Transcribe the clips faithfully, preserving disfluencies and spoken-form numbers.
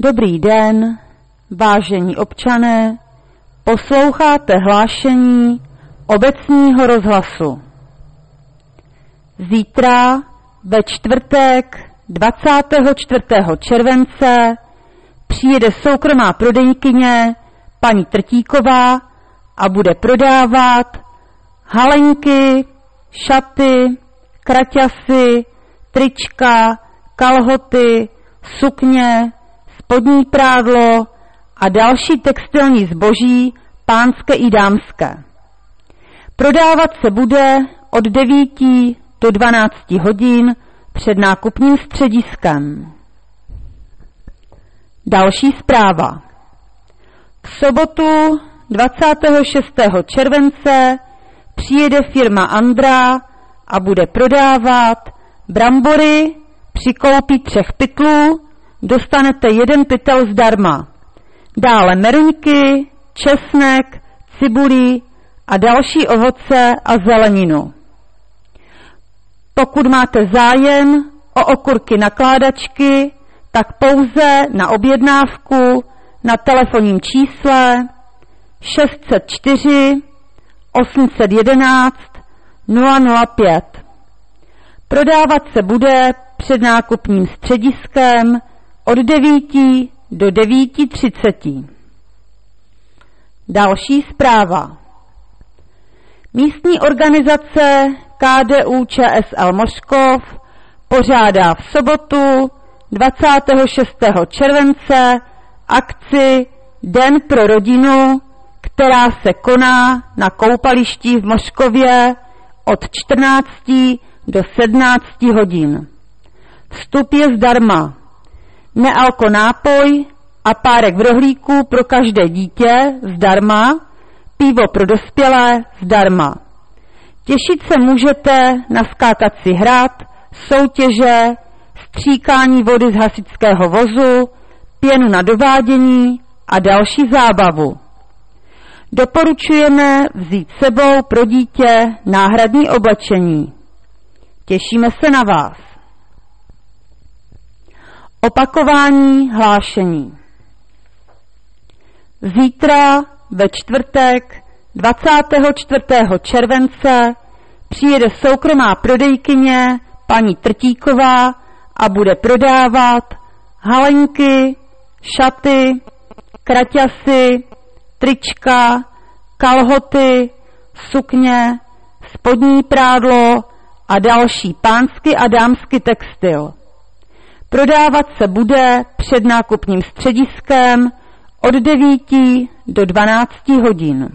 Dobrý den, vážení občané, posloucháte hlášení obecního rozhlasu. Zítra ve čtvrtek dvacátého čtvrtého července přijede soukromá prodejkyně paní Trtíková a bude prodávat halenky, šaty, kraťasy, trička, kalhoty, sukně, spodní prádlo a další textilní zboží pánské i dámské. Prodávat se bude od devíti do dvanácti hodin před nákupním střediskem. Další zpráva. V sobotu dvacátého šestého července přijede firma Andra a bude prodávat brambory. Při koupi třech pytlů dostanete jeden pytel zdarma. Dále meruňky, česnek, cibuli a další ovoce a zeleninu. Pokud máte zájem o okurky nakládačky, tak pouze na objednávku na telefonním čísle šest set čtyři osm set jedenáct nula nula pět. Prodávat se bude před nákupním střediskem od devíti do devíti třiceti. Další zpráva. Místní organizace K D U Č S L Mořkov pořádá v sobotu dvacátého šestého července akci Den pro rodinu, která se koná na koupališti v Mořkově od čtrnácti do sedmnácti hodin. Vstup je zdarma. Nealko nápoj a párek v rohlíku pro každé dítě zdarma, pivo pro dospělé zdarma. Těšit se můžete na skákací hrad, soutěže, stříkání vody z hasičského vozu, pěnu na dovádění a další zábavu. Doporučujeme vzít sebou pro dítě náhradní oblečení. Těšíme se na vás. Opakování hlášení. Zítra ve čtvrtek dvacátého čtvrtého července přijede soukromá prodejkyně paní Trtíková a bude prodávat halenky, šaty, kraťasy, trička, kalhoty, sukně, spodní prádlo a další pánsky a dámsky textil. Prodávat se bude před nákupním střediskem od devíti do dvanácti hodin.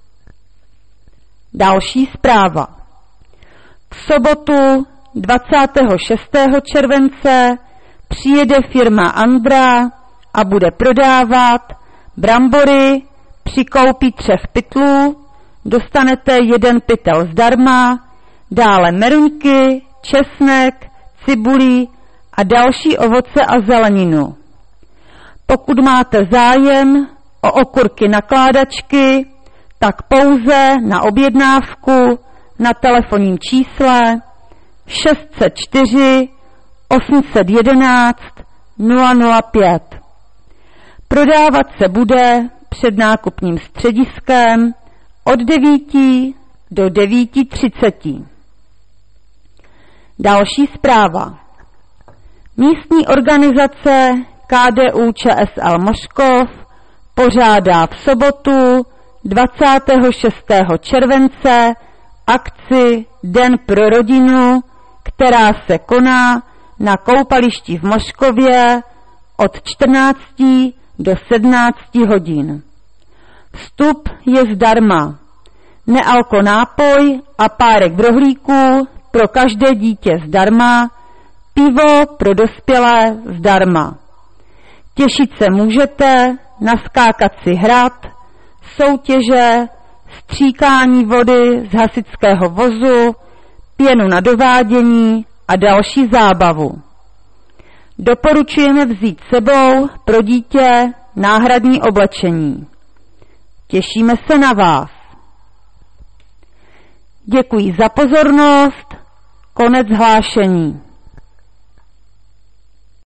Další zpráva. V sobotu dvacátého šestého července přijede firma Andra a bude prodávat brambory. Při koupi třech pytlů dostanete jeden pytel zdarma, dále meruňky, česnek, cibuli a další ovoce a zeleninu. Pokud máte zájem o okurky nakládačky, tak pouze na objednávku na telefonním čísle šest set čtyři osm set jedenáct nula nula pět. Prodávat se bude před nákupním střediskem od devíti do devíti třiceti. Další zpráva. Místní organizace K D U Č S L Mořkov pořádá v sobotu dvacátého šestého července akci Den pro rodinu, která se koná na koupališti v Mořkově od čtrnácti do sedmnácti hodin. Vstup je zdarma. Nealko nápoj a párek v rohlíku pro každé dítě zdarma, pivo pro dospělé zdarma. Těšit se můžete na skákací hrad, soutěže, stříkání vody z hasičského vozu, pěnu na dovádění a další zábavu. Doporučujeme vzít sebou pro dítě náhradní oblečení. Těšíme se na vás. Děkuji za pozornost. Konec hlášení.